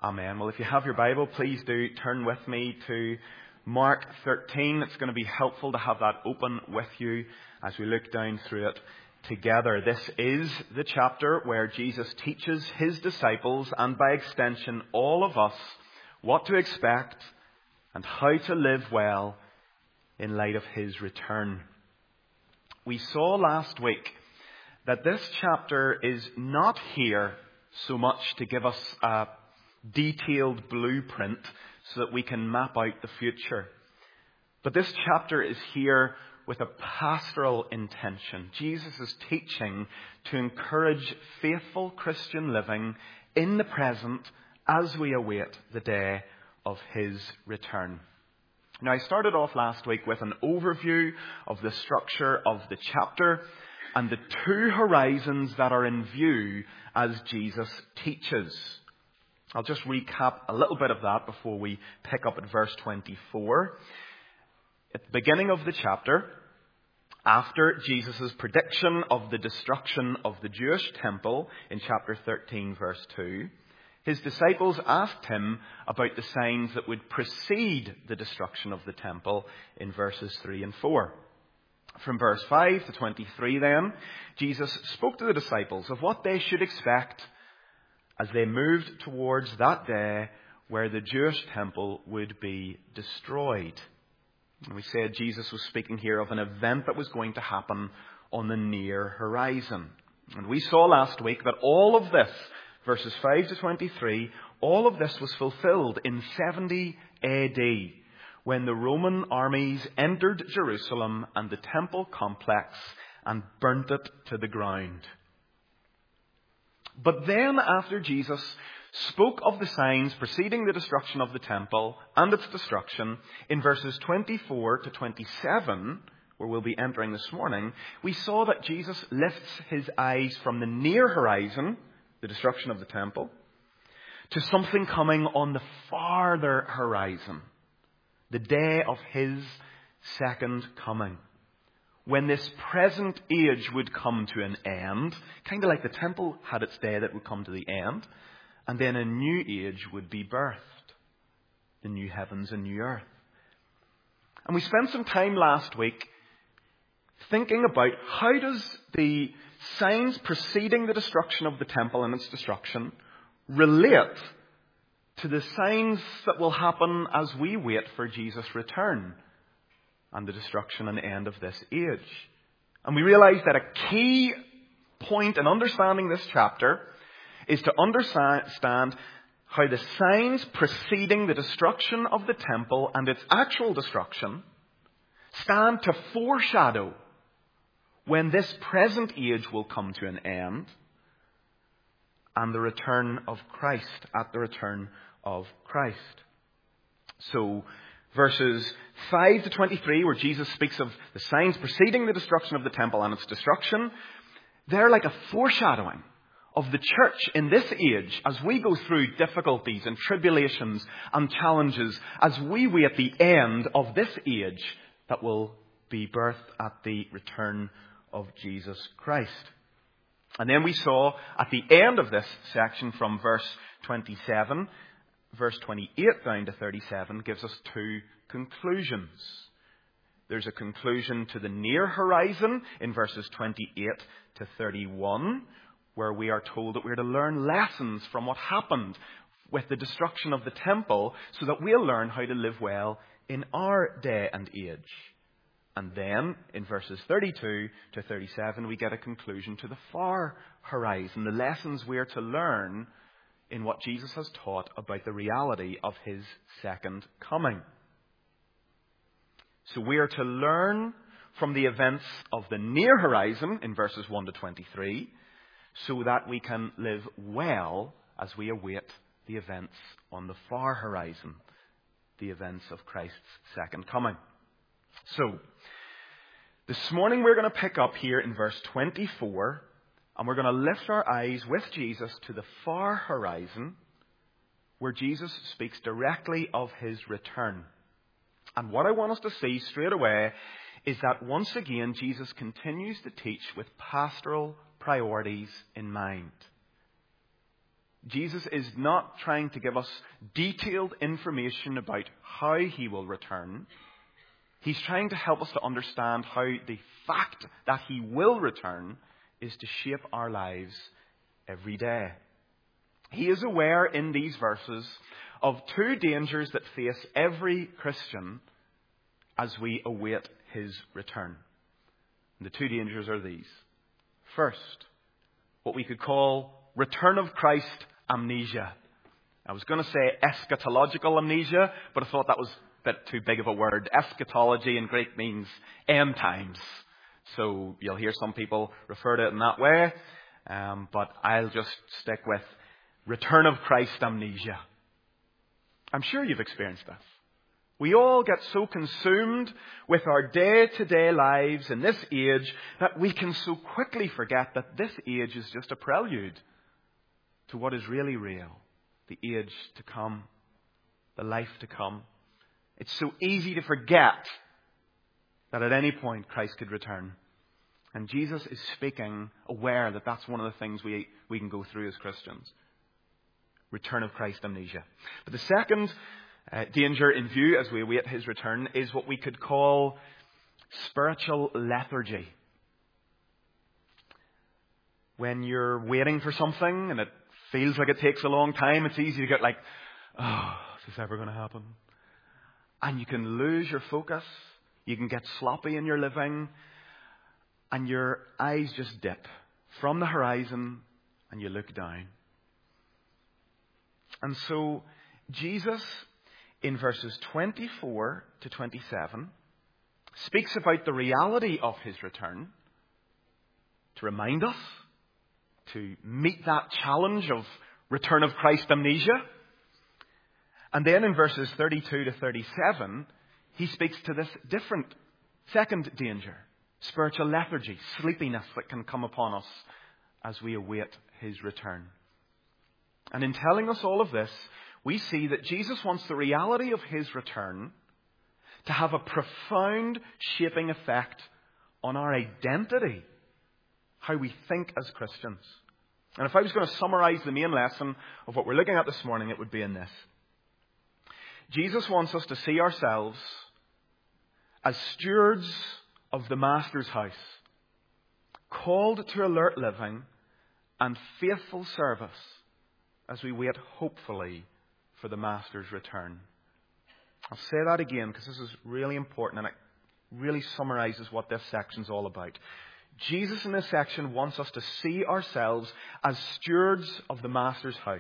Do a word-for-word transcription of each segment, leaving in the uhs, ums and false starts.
Amen. Well, if you have your Bible, please do turn with me to Mark thirteen. It's going to be helpful to have that open with you as we look down through it together. This is the chapter where Jesus teaches his disciples, and by extension all of us, what to expect and how to live well in light of his return. We saw last week that this chapter is not here so much to give us a detailed blueprint so that we can map out the future. But this chapter is here with a pastoral intention. Jesus is teaching to encourage faithful Christian living in the present as we await the day of his return. Now, I started off last week with an overview of the structure of the chapter and the two horizons that are in view as Jesus teaches. I'll just recap a little bit of that before we pick up at verse twenty-four. At the beginning of the chapter, after Jesus' prediction of the destruction of the Jewish temple in chapter thirteen, verse two, his disciples asked him about the signs that would precede the destruction of the temple in verses three and four. From verse five to twenty-three then, Jesus spoke to the disciples of what they should expect as they moved towards that day where the Jewish temple would be destroyed. And we said Jesus was speaking here of an event that was going to happen on the near horizon. And we saw last week that all of this, verses five to twenty-three, all of this was fulfilled in seventy A D, when the Roman armies entered Jerusalem and the temple complex and burnt it to the ground. But then, after Jesus spoke of the signs preceding the destruction of the temple and its destruction, in verses twenty-four to twenty-seven, where we'll be entering this morning, we saw that Jesus lifts his eyes from the near horizon, the destruction of the temple, to something coming on the farther horizon, the day of his second coming, when this present age would come to an end, kind of like the temple had its day that would come to the end, and then a new age would be birthed, the new heavens and new earth. And we spent some time last week thinking about how does the signs preceding the destruction of the temple and its destruction relate to the signs that will happen as we wait for Jesus' return and the destruction and end of this age. And we realized that a key point in understanding this chapter is to understand how the signs preceding the destruction of the temple and its actual destruction stand to foreshadow when this present age will come to an end and the return of Christ, at the return of Christ. So, verses five to twenty-three, where Jesus speaks of the signs preceding the destruction of the temple and its destruction, they're like a foreshadowing of the church in this age as we go through difficulties and tribulations and challenges, as we wait the end of this age that will be birthed at the return of Jesus Christ. And then we saw at the end of this section from verse twenty-seven, verse twenty-eight down to thirty-seven gives us two conclusions. There's a conclusion to the near horizon in verses twenty-eight to thirty-one, where we are told that we're to learn lessons from what happened with the destruction of the temple so that we'll learn how to live well in our day and age. And then in verses thirty-two to thirty-seven, we get a conclusion to the far horizon, the lessons we're to learn in what Jesus has taught about the reality of his second coming. So we are to learn from the events of the near horizon in verses one to twenty-three, so that we can live well as we await the events on the far horizon, the events of Christ's second coming. So, this morning we're going to pick up here in verse twenty-four, and we're going to lift our eyes with Jesus to the far horizon, where Jesus speaks directly of his return. And what I want us to see straight away is that once again Jesus continues to teach with pastoral priorities in mind. Jesus is not trying to give us detailed information about how he will return. He's trying to help us to understand how the fact that he will return is to shape our lives every day. He is aware in these verses of two dangers that face every Christian as we await his return. And the two dangers are these. First, what we could call return of Christ amnesia. I was going to say eschatological amnesia, but I thought that was a bit too big of a word. Eschatology in Greek means end times. So you'll hear some people refer to it in that way, um, but I'll just stick with return of Christ amnesia. I'm sure you've experienced this. We all get so consumed with our day-to-day lives in this age that we can so quickly forget that this age is just a prelude to what is really real, the age to come, the life to come. It's so easy to forget that at any point Christ could return. And Jesus is speaking, aware that that's one of the things we, we can go through as Christians. Return of Christ amnesia. But the second uh, danger in view as we await his return is what we could call spiritual lethargy. When you're waiting for something and it feels like it takes a long time, it's easy to get like, oh, is this ever going to happen? And you can lose your focus. You can get sloppy in your living. And your eyes just dip from the horizon and you look down. And so Jesus, in verses twenty-four to twenty-seven, speaks about the reality of his return to remind us, to meet that challenge of return of Christ amnesia. And then in verses thirty-two to thirty-seven, he speaks to this different second danger, spiritual lethargy, sleepiness that can come upon us as we await his return. And in telling us all of this, we see that Jesus wants the reality of his return to have a profound shaping effect on our identity, how we think as Christians. And if I was going to summarize the main lesson of what we're looking at this morning, it would be in this. Jesus wants us to see ourselves as stewards of the Master's house, called to alert living and faithful service as we wait hopefully for the Master's return. I'll say that again because this is really important and it really summarizes what this section's all about. Jesus in this section wants us to see ourselves as stewards of the Master's house,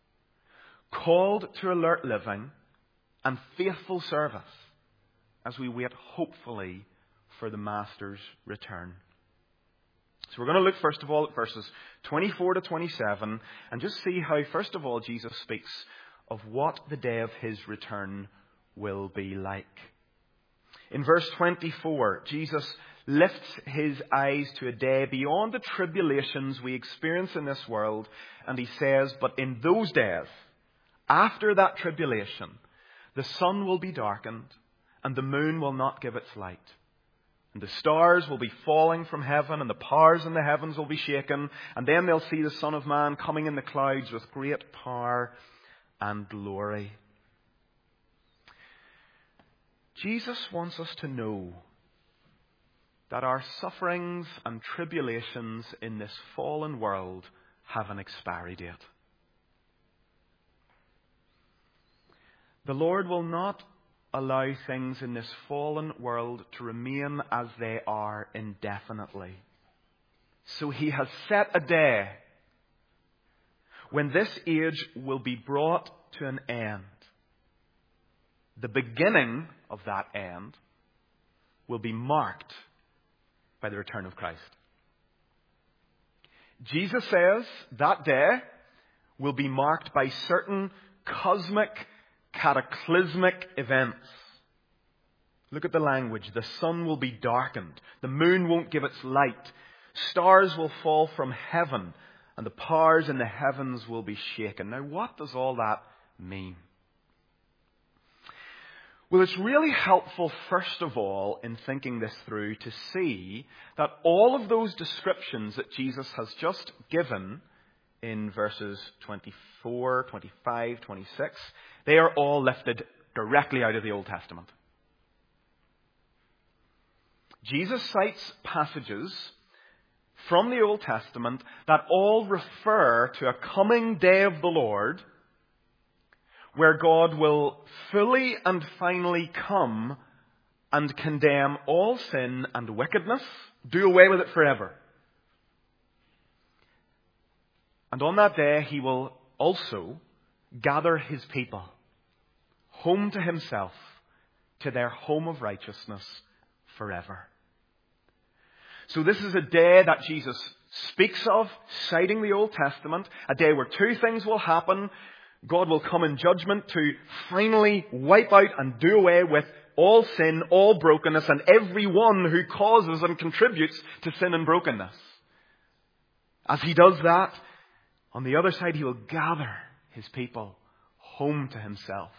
called to alert living and faithful service as we wait hopefully for the Master's return. So we're going to look first of all at verses twenty-four to twenty-seven and just see how first of all Jesus speaks of what the day of his return will be like. In verse twenty-four, Jesus lifts his eyes to a day beyond the tribulations we experience in this world, and he says, but in those days, after that tribulation, the sun will be darkened and the moon will not give its light. And the stars will be falling from heaven and the powers in the heavens will be shaken. And then they'll see the Son of Man coming in the clouds with great power and glory. Jesus wants us to know that our sufferings and tribulations in this fallen world have an expiry date. The Lord will not allow things in this fallen world to remain as they are indefinitely. So he has set a day when this age will be brought to an end. The beginning of that end will be marked by the return of Christ. Jesus says that day will be marked by certain cosmic, cataclysmic events. Look at the language. The sun will be darkened. The moon won't give its light. Stars will fall from heaven. And the powers in the heavens will be shaken. Now, what does all that mean? Well, it's really helpful, first of all, in thinking this through, to see that all of those descriptions that Jesus has just given in verses twenty-four, twenty-five, twenty-six, they are all lifted directly out of the Old Testament. Jesus cites passages from the Old Testament that all refer to a coming day of the Lord where God will fully and finally come and condemn all sin and wickedness, do away with it forever. And on that day, he will also gather his people home to himself, to their home of righteousness forever. So this is a day that Jesus speaks of, citing the Old Testament, a day where two things will happen. God will come in judgment to finally wipe out and do away with all sin, all brokenness, and everyone who causes and contributes to sin and brokenness. As he does that, on the other side, he will gather his people home to himself.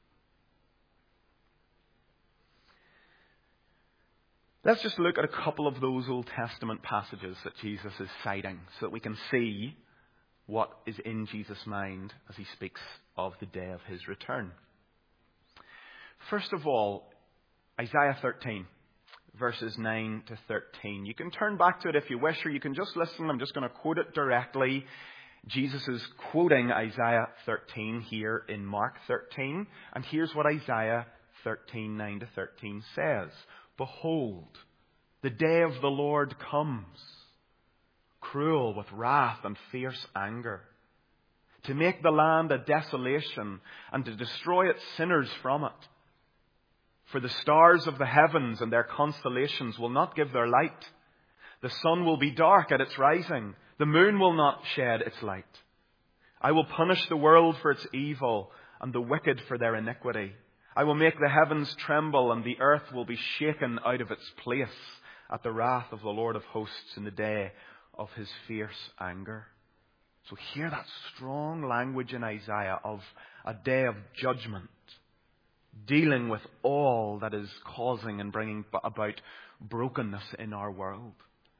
Let's just look at a couple of those Old Testament passages that Jesus is citing so that we can see what is in Jesus' mind as he speaks of the day of his return. First of all, Isaiah thirteen, verses nine to thirteen. You can turn back to it if you wish, or you can just listen. I'm just going to quote it directly. Jesus is quoting Isaiah thirteen here in Mark thirteen. And here's what Isaiah thirteen, nine to thirteen says. Behold, the day of the Lord comes, cruel with wrath and fierce anger, to make the land a desolation and to destroy its sinners from it. For the stars of the heavens and their constellations will not give their light. The sun will be dark at its rising. The moon will not shed its light. I will punish the world for its evil and the wicked for their iniquity. I will make the heavens tremble and the earth will be shaken out of its place at the wrath of the Lord of hosts in the day of his fierce anger. So hear that strong language in Isaiah of a day of judgment, dealing with all that is causing and bringing about brokenness in our world.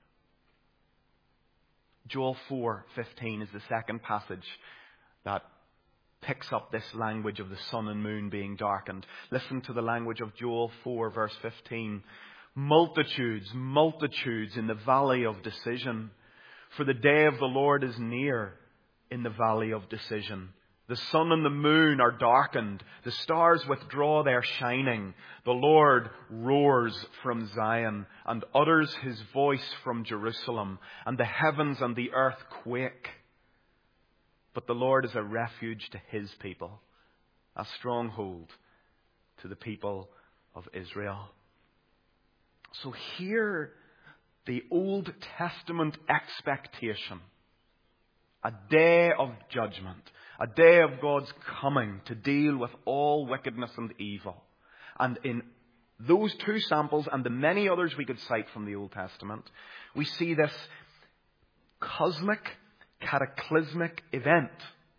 Joel four fifteen is the second passage that picks up this language of the sun and moon being darkened. Listen to the language of Joel four verse fifteen. Multitudes, multitudes in the valley of decision. For the day of the Lord is near in the valley of decision. The sun and the moon are darkened. The stars withdraw their shining. The Lord roars from Zion and utters his voice from Jerusalem. And the heavens and the earth quake. But the Lord is a refuge to his people, a stronghold to the people of Israel. So hear the Old Testament expectation. A day of judgment. A day of God's coming to deal with all wickedness and evil. And in those two samples and the many others we could cite from the Old Testament, we see this cosmic, cataclysmic event.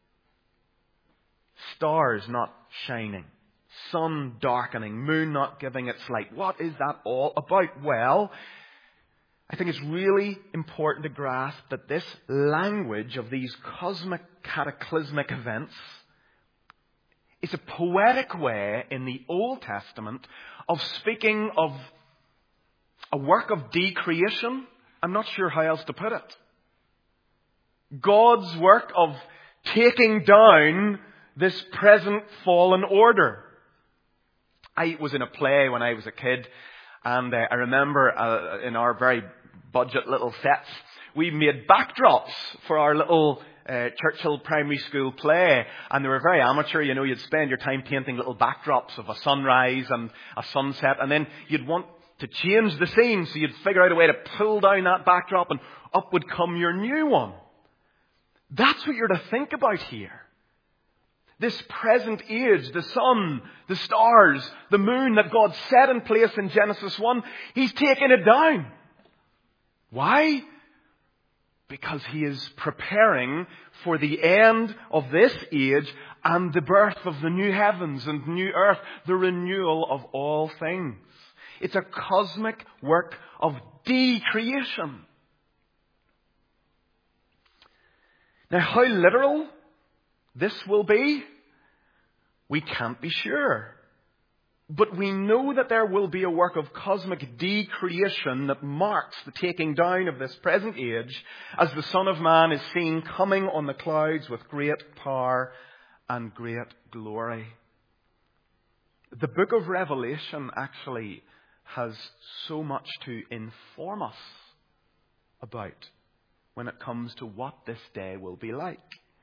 Stars not shining. Sun darkening. Moon not giving its light. What is that all about? Well, I think it's really important to grasp that this language of these cosmic, cataclysmic events is a poetic way in the Old Testament of speaking of a work of decreation. I'm not sure how else to put it. God's work of taking down this present fallen order. I was in a play when I was a kid, and uh, I remember uh, in our very budget little sets, we made backdrops for our little uh, Churchill Primary School play, and they were very amateur. You know, you'd spend your time painting little backdrops of a sunrise and a sunset, and then you'd want to change the scene, so you'd figure out a way to pull down that backdrop, and up would come your new one. That's what you're to think about here. This present age, the sun, the stars, the moon that God set in place in Genesis one, he's taken it down. Why? Because he is preparing for the end of this age and the birth of the new heavens and new earth, the renewal of all things. It's a cosmic work of decreation. Now, how literal this will be, we can't be sure. But we know that there will be a work of cosmic decreation that marks the taking down of this present age as the Son of Man is seen coming on the clouds with great power and great glory. The book of Revelation actually has so much to inform us about when it comes to what this day will be like.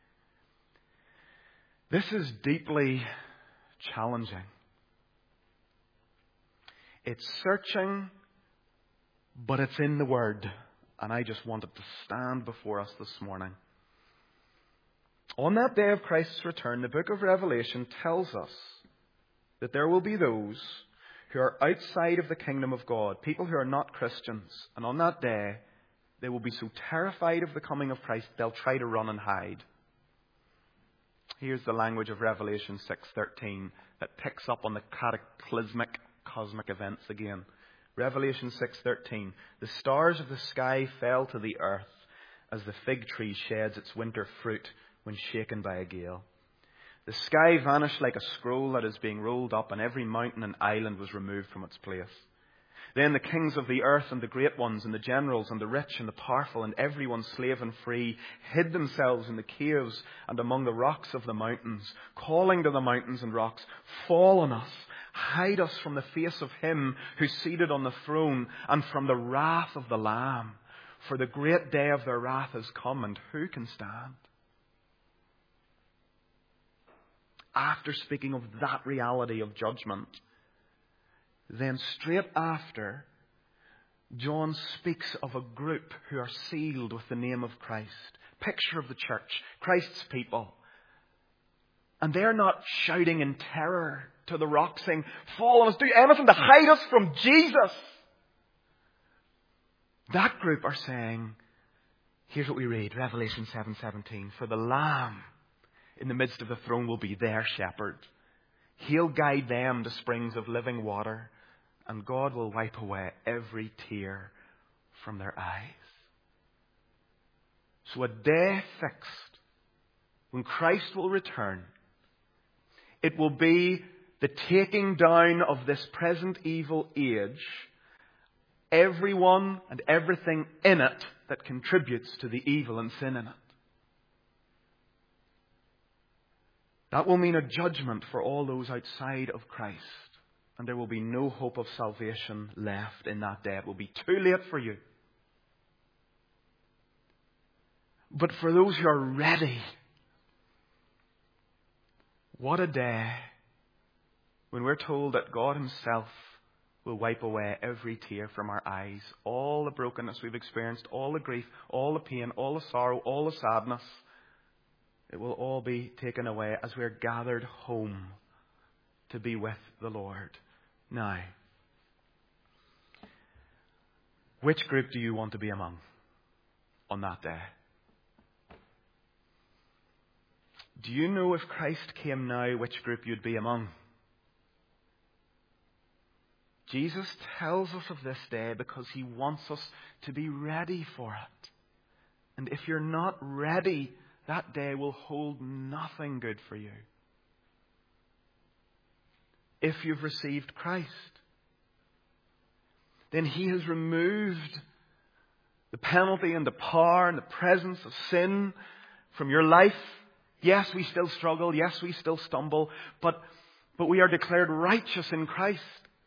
This is deeply challenging. It's searching, but it's in the Word. And I just wanted to stand before us this morning. On that day of Christ's return, the book of Revelation tells us that there will be those who are outside of the kingdom of God, people who are not Christians. And on that day, they will be so terrified of the coming of Christ, they'll try to run and hide. Here's the language of Revelation six thirteen that picks up on the cataclysmic cosmic events again. Revelation six thirteen. The stars of the sky fell to the earth as the fig tree sheds its winter fruit when shaken by a gale. The sky vanished like a scroll that is being rolled up, and every mountain and island was removed from its place. Then the kings of the earth and the great ones and the generals and the rich and the powerful and everyone slave and free hid themselves in the caves and among the rocks of the mountains, calling to the mountains and rocks, "Fall on us, hide us from the face of him who's seated on the throne and from the wrath of the Lamb. For the great day of their wrath has come, and who can stand?" After speaking of that reality of judgment, then straight after, John speaks of a group who are sealed with the name of Christ. Picture of the church, Christ's people. And they're not shouting in terror to the rock saying, "Fall on us, do anything to hide us from Jesus." That group are saying, here's what we read, Revelation seven seventeen. "For the Lamb in the midst of the throne will be their shepherd. He'll guide them to springs of living water, and God will wipe away every tear from their eyes." So a day fixed when Christ will return. It will be the taking down of this present evil age, everyone and everything in it that contributes to the evil and sin in it. That will mean a judgment for all those outside of Christ. And there will be no hope of salvation left in that day. It will be too late for you. But for those who are ready, what a day when we're told that God Himself will wipe away every tear from our eyes. All the brokenness we've experienced, all the grief, all the pain, all the sorrow, all the sadness. It will all be taken away as we're gathered home to be with the Lord. Now, which group do you want to be among on that day? Do you know if Christ came now, which group you'd be among? Jesus tells us of this day because He wants us to be ready for it. And if you're not ready, that day will hold nothing good for you. If you've received Christ, then He has removed the penalty and the power and the presence of sin from your life. Yes, we still struggle. Yes, we still stumble. But, but we are declared righteous in Christ.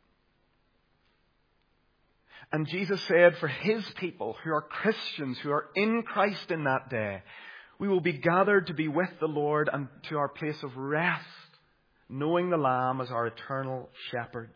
And Jesus said for His people who are Christians, who are in Christ in that day, we will be gathered to be with the Lord and to our place of rest, knowing the Lamb as our eternal shepherd.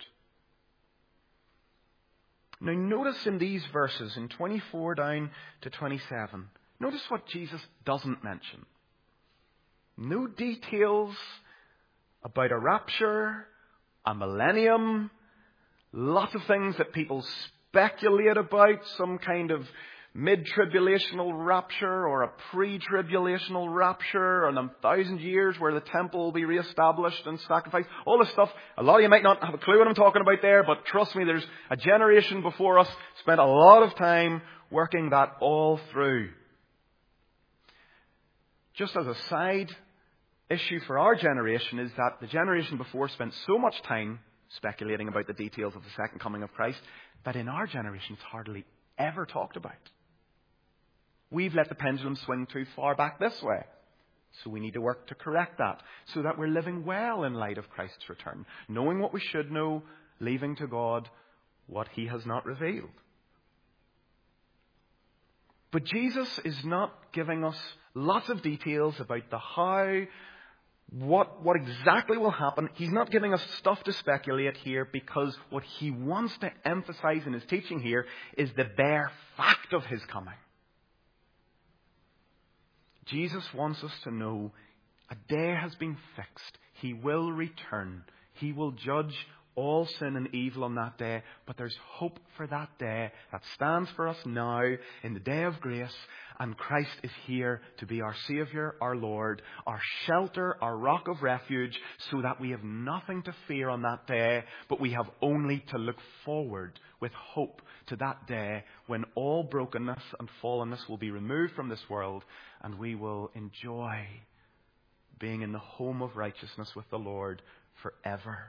Now notice in these verses, in twenty-four down to twenty-seven, notice what Jesus doesn't mention. No details about a rapture, a millennium, lots of things that people speculate about, some kind of mid-tribulational rapture or a pre-tribulational rapture, and a thousand years where the temple will be reestablished and sacrificed. All this stuff. A lot of you might not have a clue what I'm talking about there, but trust me, there's a generation before us spent a lot of time working that all through. just as a side issue for our generation, is that the generation before spent so much time speculating about the details of the second coming of Christ that in our generation it's hardly ever talked about. We've let the pendulum swing too far back this way. So we need to work to correct that, so that we're living well in light of Christ's return, knowing what we should know, leaving to God what He has not revealed. But Jesus is not giving us lots of details about the how, what, what exactly will happen. He's not giving us stuff to speculate here, because what He wants to emphasize in His teaching here is the bare fact of His coming. Jesus wants us to know a day has been fixed. He will return. He will judge all sin and evil on that day. But there's hope for that day that stands for us now in the day of grace. And Christ is here to be our Saviour, our Lord, our shelter, our rock of refuge, so that we have nothing to fear on that day, but we have only to look forward with hope to that day when all brokenness and fallenness will be removed from this world, and we will enjoy being in the home of righteousness with the Lord forever.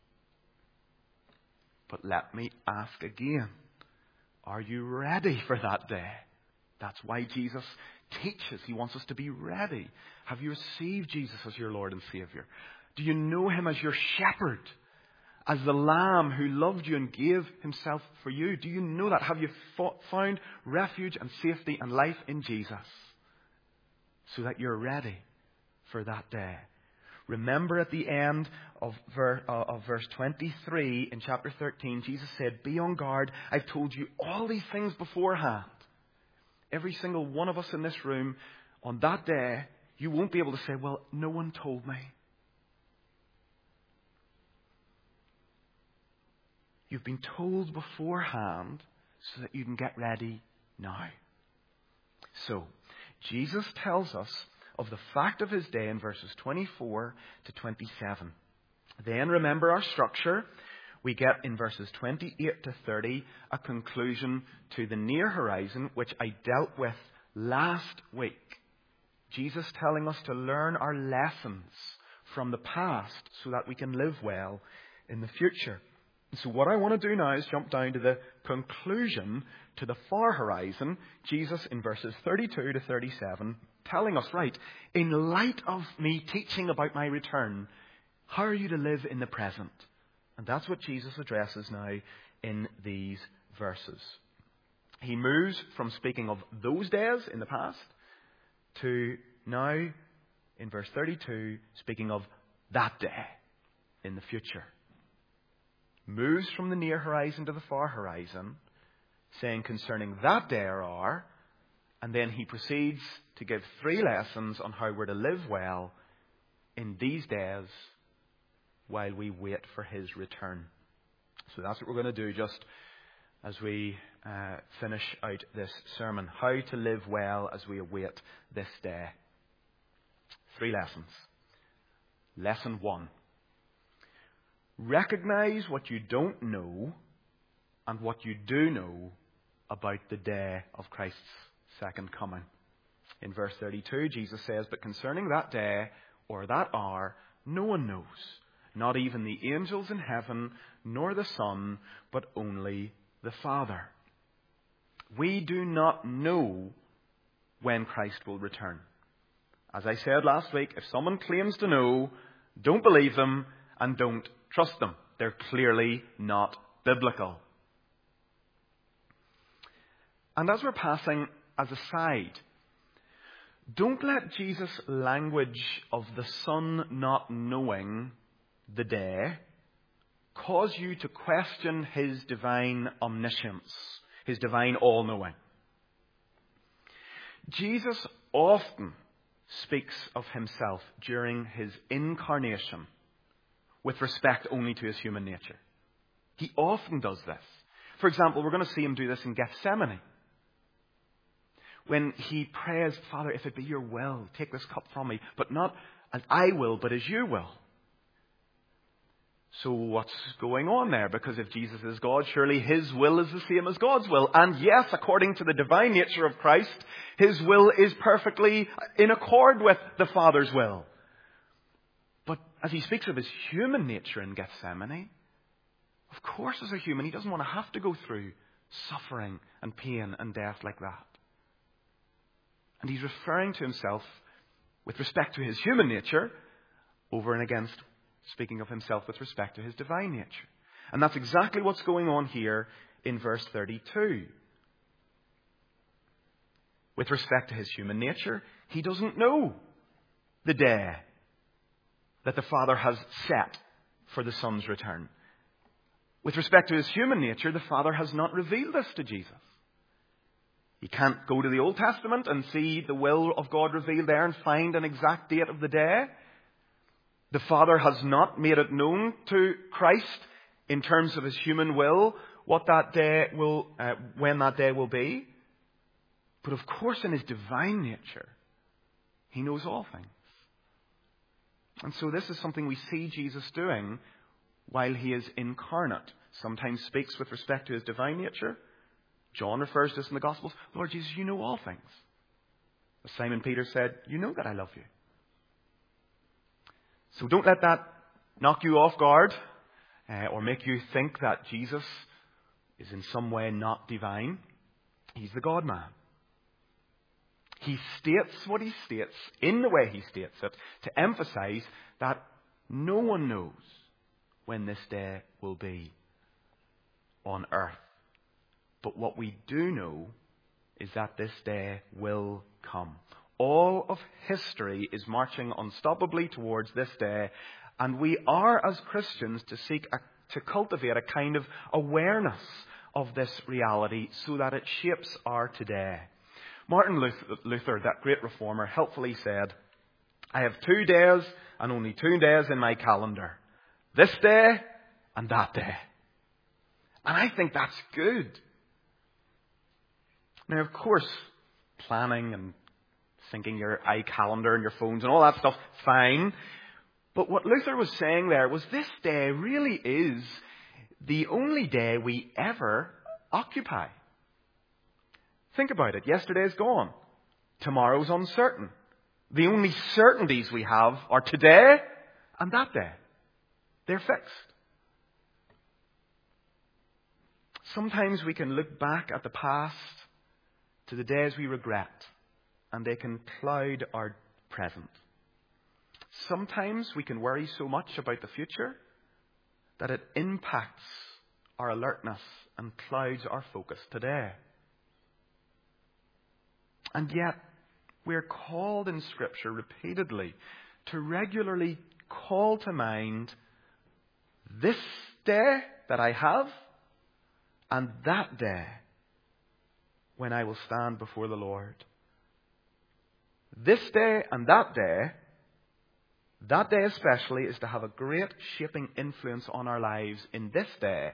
But let me ask again, are you ready for that day? That's why Jesus teaches. He wants us to be ready. Have you received Jesus as your Lord and Saviour? Do you know Him as your shepherd? As the Lamb who loved you and gave Himself for you? Do you know that? Have you found refuge and safety and life in Jesus? So that you're ready for that day. Remember at the end of verse, uh, of verse twenty-three in chapter thirteen, Jesus said, "Be on guard. I've told you all these things beforehand." Every single one of us in this room, on that day, you won't be able to say, "Well, no one told me." You've been told beforehand so that you can get ready now. So, Jesus tells us of the fact of His day in verses twenty-four to twenty-seven. Then, remember our structure. We get in verses twenty-eight to thirty a conclusion to the near horizon, which I dealt with last week. Jesus telling us to learn our lessons from the past so that we can live well in the future. So what I want to do now is jump down to the conclusion to the far horizon. Jesus in verses thirty-two to thirty-seven telling us, right, in light of me teaching about my return, how are you to live in the present? And that's what Jesus addresses now in these verses. He moves from speaking of those days in the past to now, in verse thirty-two, speaking of that day in the future. Moves from the near horizon to the far horizon, saying concerning that day or hour, and then he proceeds to give three lessons on how we're to live well in these days while we wait for His return. So that's what we're going to do just as we uh, finish out this sermon. How to live well as we await this day. Three lessons. Lesson one. Recognize what you don't know and what you do know about the day of Christ's second coming. In verse thirty-two, Jesus says, "But concerning that day or that hour, no one knows, not even the angels in heaven, nor the Son, but only the Father." We do not know when Christ will return. As I said last week, if someone claims to know, don't believe them and don't trust them. They're clearly not biblical. And as we're passing as a side, don't let Jesus' language of the Son not knowing the day cause you to question His divine omniscience, His divine all-knowing. Jesus often speaks of Himself during His incarnation with respect only to His human nature. He often does this. For example, we're going to see Him do this in Gethsemane. When He prays, "Father, if it be your will, take this cup from me, but not as I will, but as you will." So what's going on there? Because if Jesus is God, surely His will is the same as God's will. And yes, according to the divine nature of Christ, His will is perfectly in accord with the Father's will. But as He speaks of His human nature in Gethsemane, of course as a human, He doesn't want to have to go through suffering and pain and death like that. And He's referring to Himself with respect to His human nature over and against speaking of Himself with respect to His divine nature. And that's exactly what's going on here in verse thirty-two. With respect to His human nature, He doesn't know the day that the Father has set for the Son's return. With respect to His human nature, the Father has not revealed this to Jesus. He can't go to the Old Testament and see the will of God revealed there and find an exact date of the day. The Father has not made it known to Christ in terms of His human will what that day will, uh, when that day will be. But of course, in His divine nature, He knows all things. And so this is something we see Jesus doing while He is incarnate. Sometimes speaks with respect to His divine nature. John refers to this in the Gospels. Lord Jesus, you know all things. As Simon Peter said, you know that I love you. So don't let that knock you off guard uh, or make you think that Jesus is in some way not divine. He's the God-man. He states what He states in the way He states it to emphasize that no one knows when this day will be on earth. But what we do know is that this day will come. All of history is marching unstoppably towards this day, and we are, as Christians, to seek a, to cultivate a kind of awareness of this reality so that it shapes our today. Martin Luther, that great reformer, helpfully said, I have two days and only two days in my calendar. This day and that day. And I think that's good. Now, of course, planning and syncing your iCalendar and your phones and all that stuff, fine. But what Luther was saying there was this day really is the only day we ever occupy. Think about it. Yesterday's gone. Tomorrow's uncertain. The only certainties we have are today and that day. They're fixed. Sometimes we can look back at the past to the days we regret, and they can cloud our present. Sometimes we can worry so much about the future that it impacts our alertness and clouds our focus today. And yet, we're called in Scripture repeatedly to regularly call to mind this day that I have and that day when I will stand before the Lord. This day and that day, that day especially, is to have a great shaping influence on our lives in this day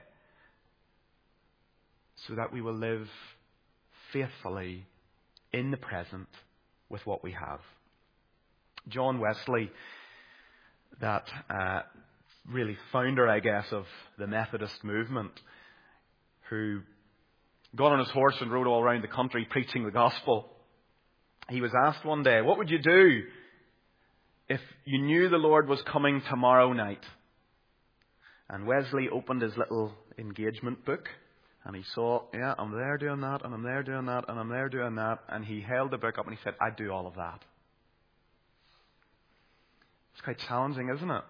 so that we will live faithfully in the present with what we have. John Wesley, that uh, really founder, I guess, of the Methodist movement, who got on his horse and rode all around the country preaching the gospel. He was asked one day, what would you do if you knew the Lord was coming tomorrow night? And Wesley opened his little engagement book and he saw, yeah, I'm there doing that, and I'm there doing that, and I'm there doing that. And he held the book up and he said, I'd do all of that. It's quite challenging, isn't it?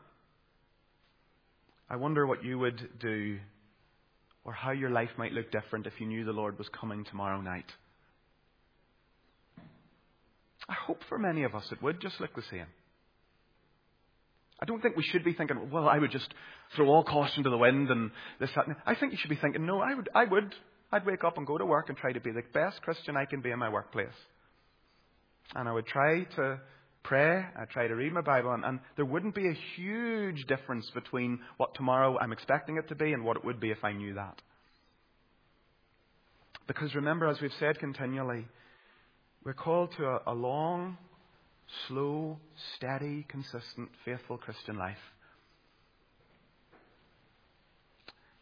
I wonder what you would do, or how your life might look different if you knew the Lord was coming tomorrow night. I hope for many of us it would just look the same. I don't think we should be thinking, well, I would just throw all caution to the wind and this, that. I think you should be thinking, no, I would, I would. I'd wake up and go to work and try to be the best Christian I can be in my workplace. And I would try to pray, I'd try to read my Bible, and, and there wouldn't be a huge difference between what tomorrow I'm expecting it to be and what it would be if I knew that. Because remember, as we've said continually, we're called to a, a long, slow, steady, consistent, faithful Christian life.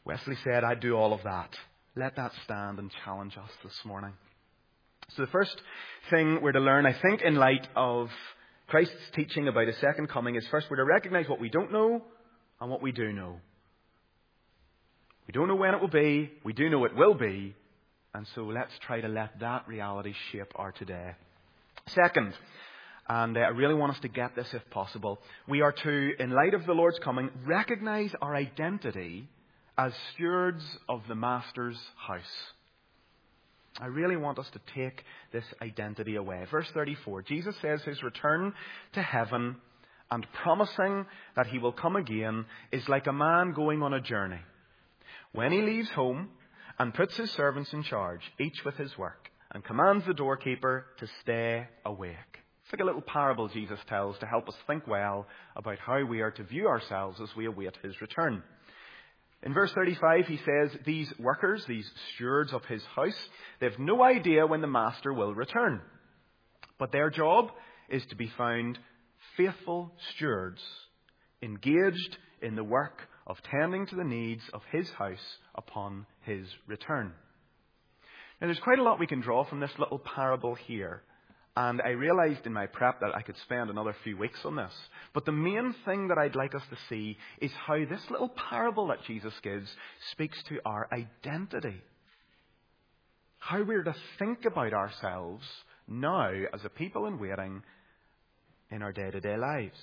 Wesley said, I'd do all of that. Let that stand and challenge us this morning. So the first thing we're to learn, I think, in light of Christ's teaching about His second coming is first we're to recognize what we don't know and what we do know. We don't know when it will be. We do know it will be. And so let's try to let that reality shape our today. Second, and uh, I really want us to get this if possible, we are to, in light of the Lord's coming, recognize our identity as stewards of the Master's house. I really want us to take this identity away. Verse thirty-four, Jesus says His return to heaven and promising that He will come again is like a man going on a journey. When he leaves home and puts his servants in charge, each with his work, and commands the doorkeeper to stay awake. It's like a little parable Jesus tells to help us think well about how we are to view ourselves as we await His return. In verse thirty-five, He says, these workers, these stewards of His house, they have no idea when the Master will return. But their job is to be found faithful stewards, engaged in the work of tending to the needs of His house upon His return. Now, there's quite a lot we can draw from this little parable here. And I realized in my prep that I could spend another few weeks on this. But the main thing that I'd like us to see is how this little parable that Jesus gives speaks to our identity. How we're to think about ourselves now as a people in waiting in our day-to-day lives.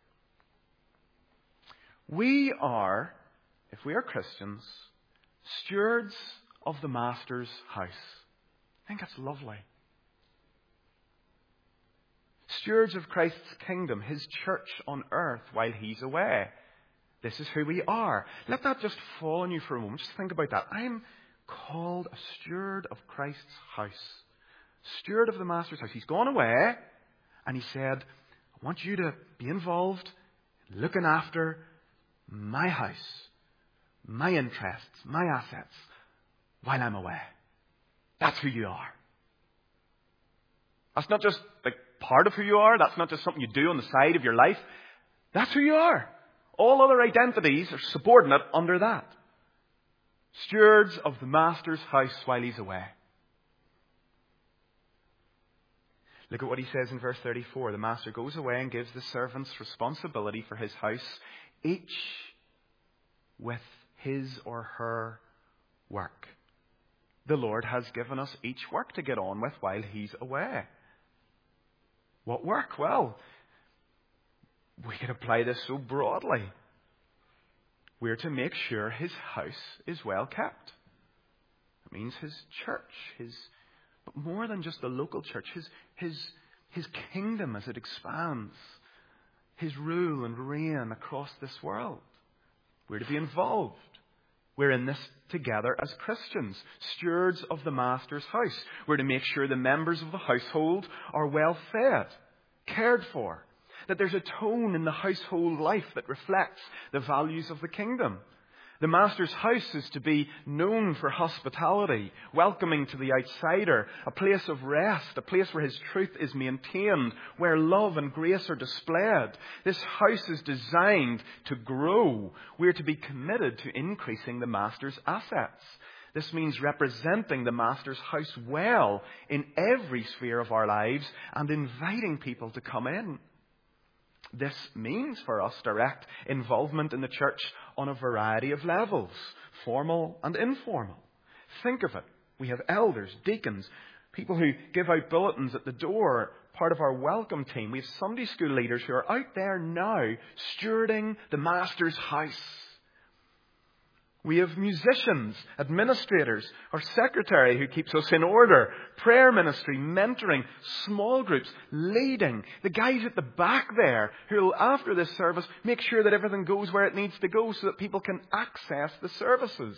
We are, if we are Christians, stewards of the Master's house. I think that's lovely. Stewards of Christ's kingdom, His church on earth while He's away. This is who we are. Let that just fall on you for a moment. Just think about that. I'm called a steward of Christ's house. Steward of the Master's house. He's gone away and He said, I want you to be involved in looking after my house, my interests, my assets while I'm away. That's who you are. That's not just like part of who you are. That's not just something you do on the side of your life. That's who you are. All other identities are subordinate under that. Stewards of the Master's house while He's away. Look at what He says in verse thirty-four. The Master goes away and gives the servants responsibility for His house, each with his or her work. The Lord has given us each work to get on with while He's away. What work? Well, we can apply this so broadly. We're to make sure His house is well kept. It means His church, His, but more than just the local church, His, His, His kingdom as it expands, His rule and reign across this world. We're to be involved. We're in this together as Christians, stewards of the Master's house. We're to make sure the members of the household are well fed, cared for, that there's a tone in the household life that reflects the values of the kingdom. The Master's house is to be known for hospitality, welcoming to the outsider, a place of rest, a place where His truth is maintained, where love and grace are displayed. This house is designed to grow. We're to be committed to increasing the Master's assets. This means representing the Master's house well in every sphere of our lives and inviting people to come in. This means for us direct involvement in the church on a variety of levels, formal and informal. Think of it. We have elders, deacons, people who give out bulletins at the door, part of our welcome team. We have Sunday school leaders who are out there now stewarding the Master's house. We have musicians, administrators, our secretary who keeps us in order, prayer ministry, mentoring, small groups, leading, the guys at the back there who will, after this service, make sure that everything goes where it needs to go so that people can access the services.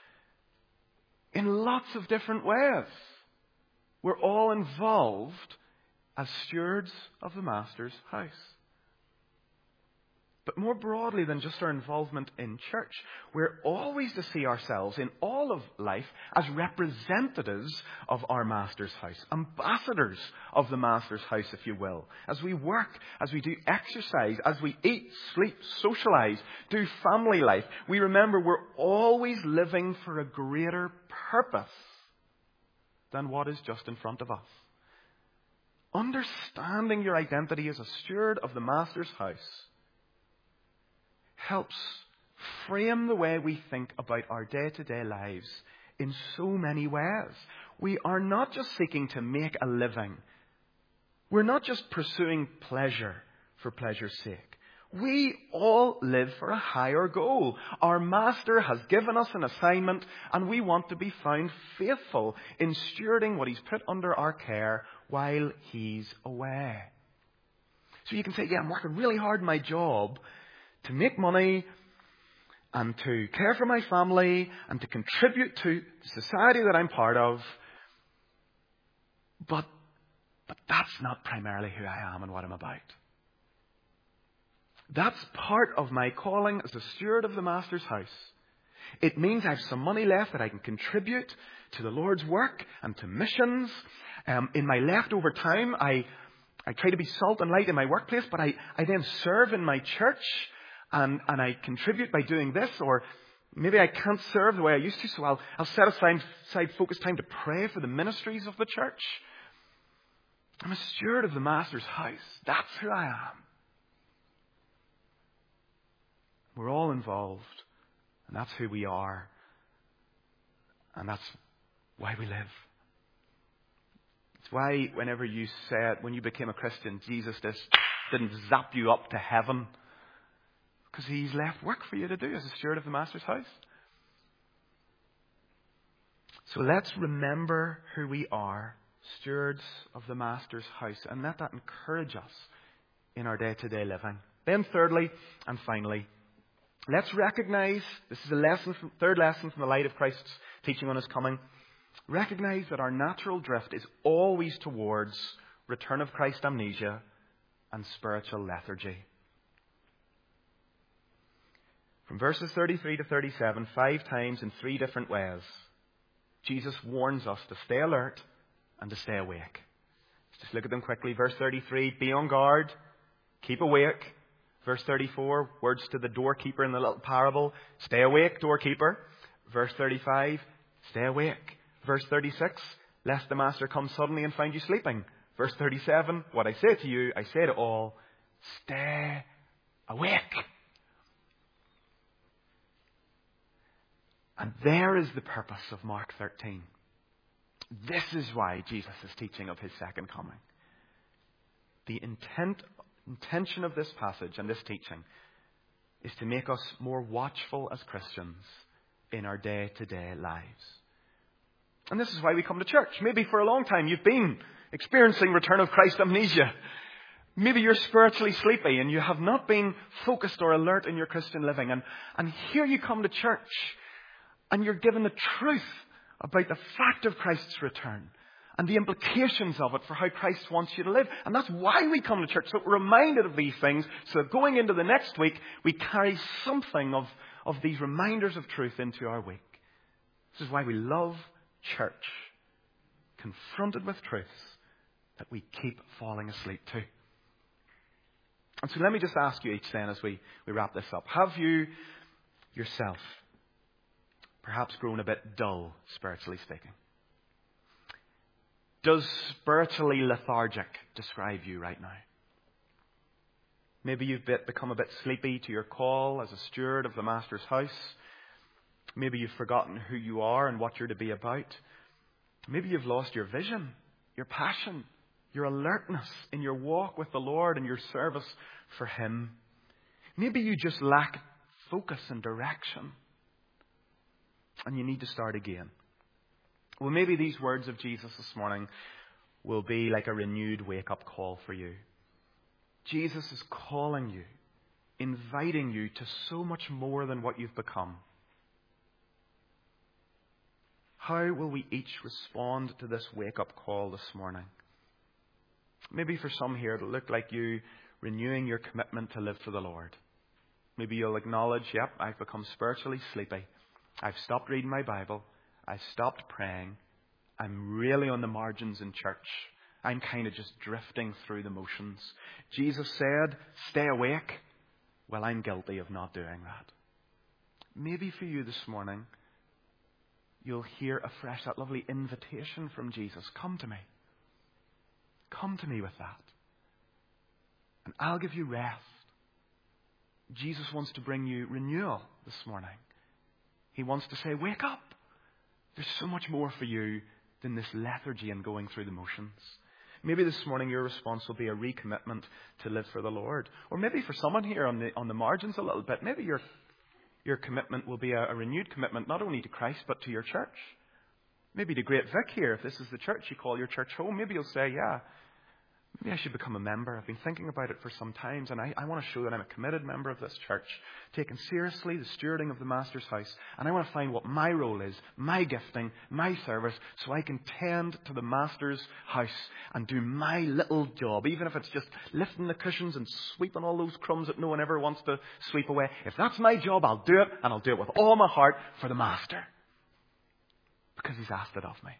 In lots of different ways. We're all involved as stewards of the Master's house. But more broadly than just our involvement in church, we're always to see ourselves in all of life as representatives of our Master's house, ambassadors of the Master's house, if you will. As we work, as we do exercise, as we eat, sleep, socialize, do family life, we remember we're always living for a greater purpose than what is just in front of us. Understanding your identity as a steward of the Master's house helps frame the way we think about our day-to-day lives in so many ways. We are not just seeking to make a living. We're not just pursuing pleasure for pleasure's sake. We all live for a higher goal. Our Master has given us an assignment, and we want to be found faithful in stewarding what He's put under our care while He's away. So you can say, yeah, I'm working really hard in my job to make money and to care for my family and to contribute to the society that I'm part of. But, but that's not primarily who I am and what I'm about. That's part of my calling as a steward of the Master's house. It means I have some money left that I can contribute to the Lord's work and to missions. Um, in my leftover time, I, I try to be salt and light in my workplace, but I, I then serve in my church. And, and I contribute by doing this, or maybe I can't serve the way I used to, so I'll, I'll set aside, aside focused time to pray for the ministries of the church. I'm a steward of the Master's house. That's who I am. We're all involved, and that's who we are, and that's why we live. It's why whenever you said, when you became a Christian, Jesus just didn't zap you up to heaven, because He's left work for you to do as a steward of the Master's house. So let's remember who we are, stewards of the Master's house, and let that encourage us in our day-to-day living. Then thirdly and finally, let's recognize, this is a lesson, from, third lesson from the light of Christ's teaching on His coming, recognize that our natural drift is always towards return of Christ amnesia and spiritual lethargy. From verses thirty-three to thirty-seven, five times in three different ways, Jesus warns us to stay alert and to stay awake. Let's just look at them quickly. Verse thirty-three, be on guard, keep awake. Verse thirty-four, words to the doorkeeper in the little parable, stay awake, doorkeeper. Verse thirty-five, stay awake. Verse thirty-six, lest the master come suddenly and find you sleeping. Verse thirty-seven, what I say to you, I say to all, stay awake. And there is the purpose of Mark thirteen. This is why Jesus is teaching of His second coming. The intent, intention of this passage and this teaching is to make us more watchful as Christians in our day-to-day lives. And this is why we come to church. Maybe for a long time you've been experiencing return of Christ amnesia. Maybe you're spiritually sleepy and you have not been focused or alert in your Christian living. And, and here you come to church and you're given the truth about the fact of Christ's return and the implications of it for how Christ wants you to live. And that's why we come to church, so we're reminded of these things, so that going into the next week, we carry something of, of these reminders of truth into our week. This is why we love church, confronted with truths that we keep falling asleep to. And so let me just ask you each then as we, we wrap this up. Have you yourself perhaps grown a bit dull, spiritually speaking? Does spiritually lethargic describe you right now? Maybe you've become a bit sleepy to your call as a steward of the Master's house. Maybe you've forgotten who you are and what you're to be about. Maybe you've lost your vision, your passion, your alertness in your walk with the Lord and your service for Him. Maybe you just lack focus and direction, and you need to start again. Well, maybe these words of Jesus this morning will be like a renewed wake-up call for you. Jesus is calling you, inviting you to so much more than what you've become. How will we each respond to this wake-up call this morning? Maybe for some here it'll look like you renewing your commitment to live for the Lord. Maybe you'll acknowledge, yep, I've become spiritually sleepy. I've stopped reading my Bible. I've stopped praying. I'm really on the margins in church. I'm kind of just drifting through the motions. Jesus said, stay awake. Well, I'm guilty of not doing that. Maybe for you this morning, you'll hear afresh that lovely invitation from Jesus. Come to me. Come to me with that. And I'll give you rest. Jesus wants to bring you renewal this morning. He wants to say, wake up. There's so much more for you than this lethargy and going through the motions. Maybe this morning your response will be a recommitment to live for the Lord. Or maybe for someone here on the on the margins a little bit, maybe your your commitment will be a, a renewed commitment not only to Christ but to your church. Maybe to Great Vic here, if this is the church you call your church home, maybe you'll say, yeah, maybe I should become a member. I've been thinking about it for some time, and I, I want to show that I'm a committed member of this church, taking seriously the stewarding of the Master's house. And I want to find what my role is, my gifting, my service, so I can tend to the Master's house and do my little job, even if it's just lifting the cushions and sweeping all those crumbs that no one ever wants to sweep away. If that's my job, I'll do it, and I'll do it with all my heart for the Master, because He's asked it of me.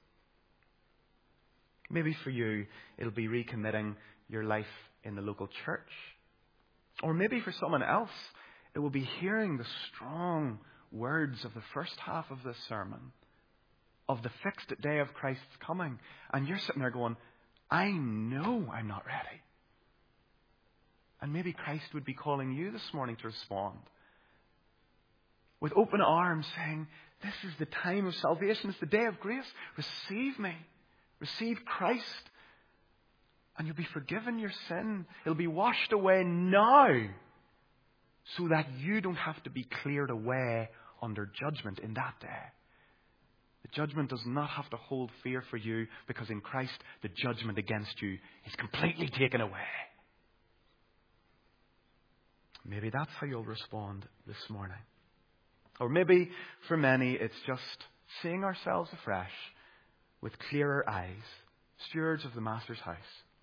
Maybe for you, it'll be recommitting your life in the local church. Or maybe for someone else, it will be hearing the strong words of the first half of this sermon, of the fixed day of Christ's coming. And you're sitting there going, I know I'm not ready. And maybe Christ would be calling you this morning to respond with open arms, saying, this is the time of salvation. It's the day of grace. Receive me. Receive Christ, and you'll be forgiven your sin. It'll be washed away now, so that you don't have to be cleared away under judgment in that day. The judgment does not have to hold fear for you, because in Christ the judgment against you is completely taken away. Maybe that's how you'll respond this morning. Or maybe for many it's just seeing ourselves afresh with clearer eyes, stewards of the Master's house.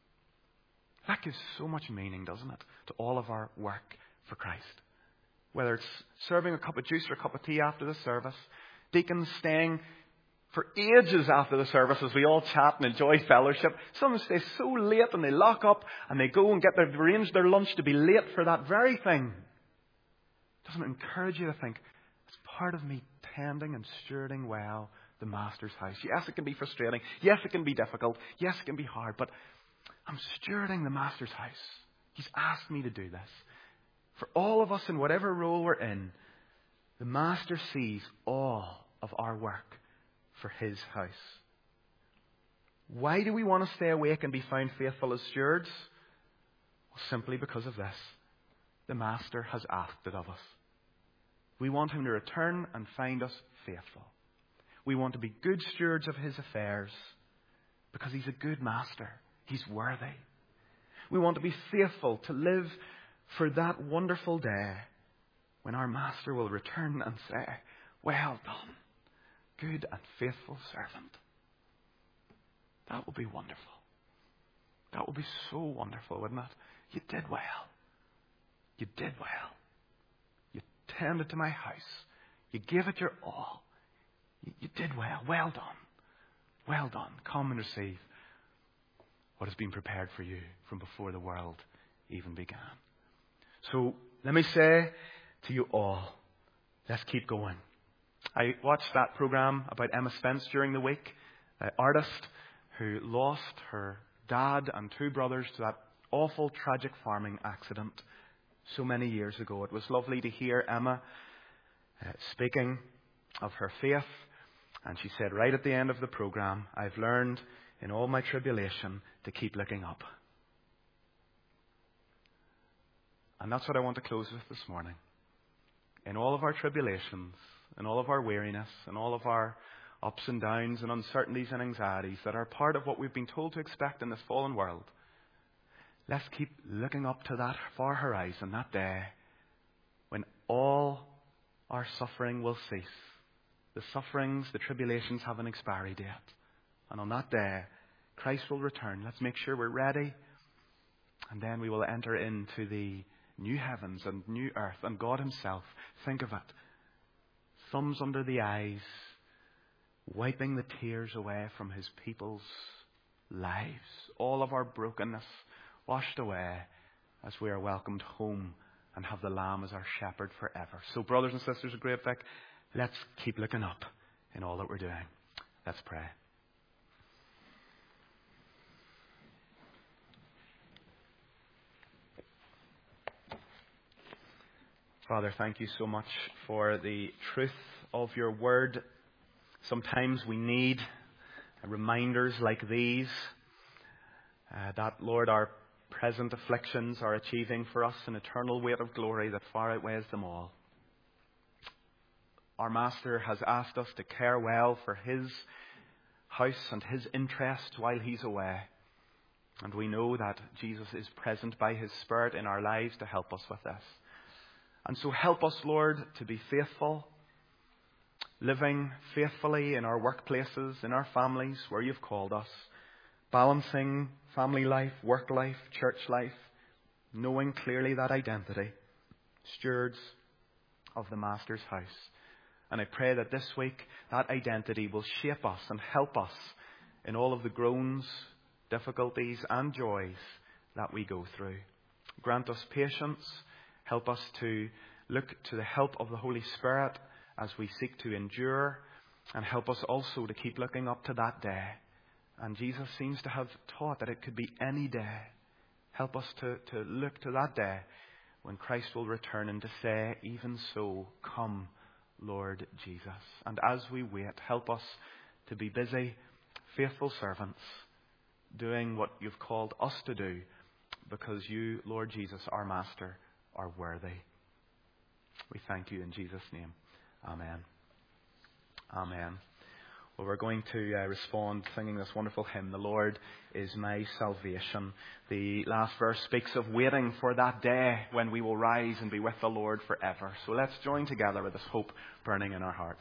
That gives so much meaning, doesn't it, to all of our work for Christ. Whether it's serving a cup of juice or a cup of tea after the service, deacons staying for ages after the service as we all chat and enjoy fellowship. Some stay so late and they lock up and they go and get their, arrange their lunch to be late for that very thing. Doesn't it encourage you to think, it's part of me tending and stewarding well the Master's house? Yes, it can be frustrating. Yes, it can be difficult. Yes, it can be hard. But I'm stewarding the Master's house. He's asked me to do this. For all of us in whatever role we're in, the Master sees all of our work for His house. Why do we want to stay awake and be found faithful as stewards? Well, simply because of this. The Master has asked it of us. We want Him to return and find us faithful. We want to be good stewards of His affairs because He's a good Master. He's worthy. We want to be faithful to live for that wonderful day when our Master will return and say, well done, good and faithful servant. That will be wonderful. That will be so wonderful, wouldn't it? You did well. You did well. You tended to my house. You gave it your all. You did well. Well done. Well done. Come and receive what has been prepared for you from before the world even began. So let me say to you all, let's keep going. I watched that program about Emma Spence during the week, an artist who lost her dad and two brothers to that awful, tragic farming accident so many years ago. It was lovely to hear Emma uh, speaking of her faith. And she said right at the end of the program, I've learned in all my tribulation to keep looking up. And that's what I want to close with this morning. In all of our tribulations, in all of our weariness, in all of our ups and downs and uncertainties and anxieties that are part of what we've been told to expect in this fallen world, let's keep looking up to that far horizon, that day when all our suffering will cease. The sufferings, the tribulations have an expiry date. And on that day, Christ will return. Let's make sure we're ready. And then we will enter into the new heavens and new earth, and God himself, think of it, thumbs under the eyes, wiping the tears away from his people's lives. All of our brokenness washed away as we are welcomed home and have the Lamb as our shepherd forever. So brothers and sisters of Great Vic, let's keep looking up in all that we're doing. Let's pray. Father, thank you so much for the truth of your word. Sometimes we need reminders like these uh, that, Lord, our present afflictions are achieving for us an eternal weight of glory that far outweighs them all. Our Master has asked us to care well for his house and his interests while he's away. And we know that Jesus is present by his Spirit in our lives to help us with this. And so help us, Lord, to be faithful, living faithfully in our workplaces, in our families, where you've called us, balancing family life, work life, church life, knowing clearly that identity, stewards of the Master's house. And I pray that this week that identity will shape us and help us in all of the groans, difficulties and joys that we go through. Grant us patience. Help us to look to the help of the Holy Spirit as we seek to endure, and help us also to keep looking up to that day. And Jesus seems to have taught that it could be any day. Help us to, to look to that day when Christ will return and to say, even so, come, Lord Jesus. And as we wait, help us to be busy, faithful servants, doing what you've called us to do, because you, Lord Jesus, our Master, are worthy. We thank you in Jesus' name. Amen. Amen. Well, we're going to uh, respond singing this wonderful hymn, The Lord is My Salvation. The last verse speaks of waiting for that day when we will rise and be with the Lord forever. So let's join together with this hope burning in our hearts.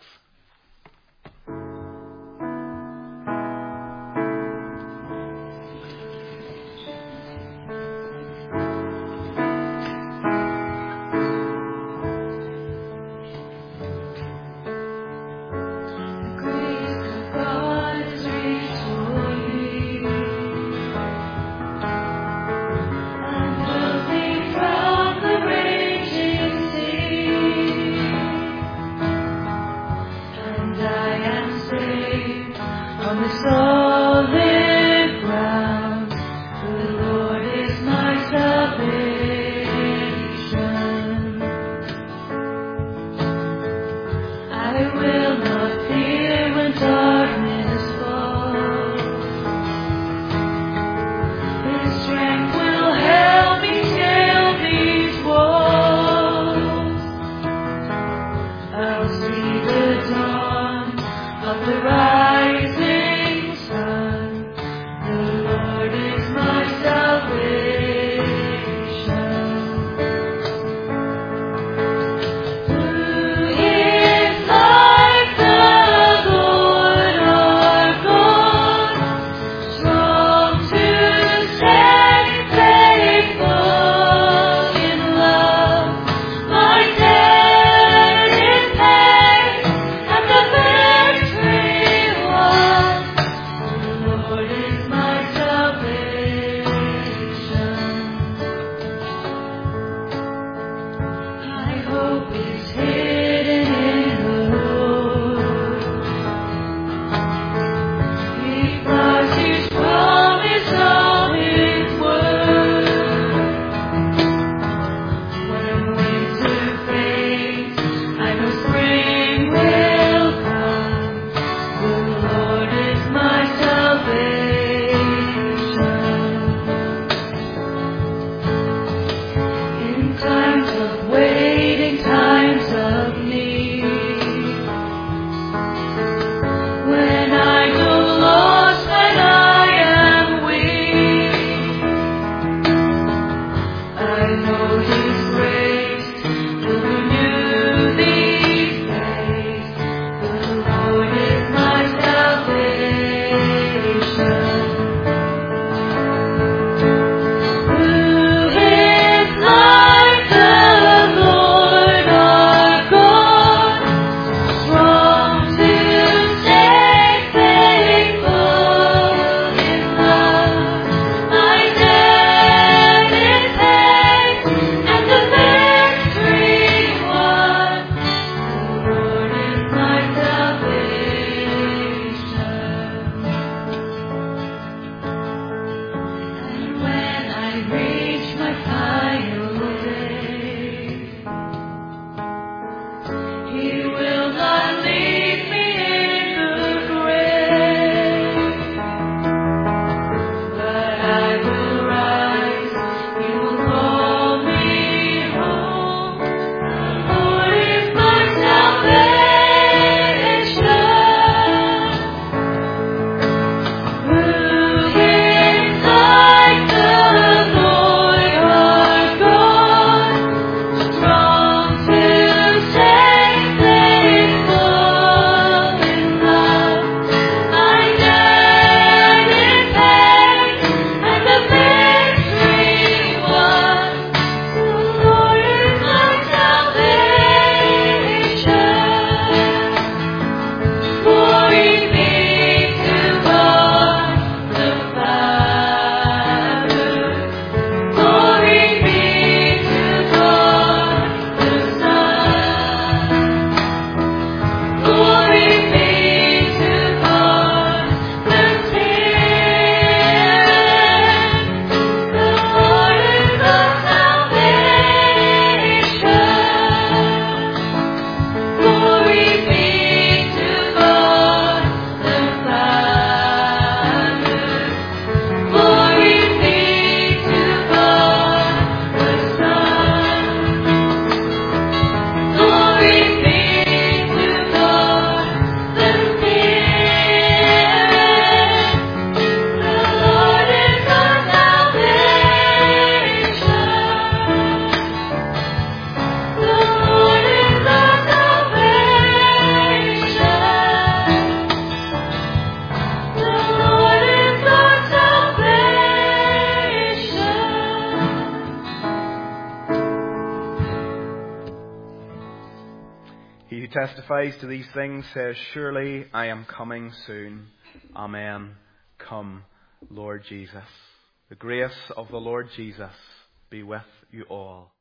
He who testifies to these things says, surely I am coming soon. Amen. Come, Lord Jesus. The grace of the Lord Jesus be with you all.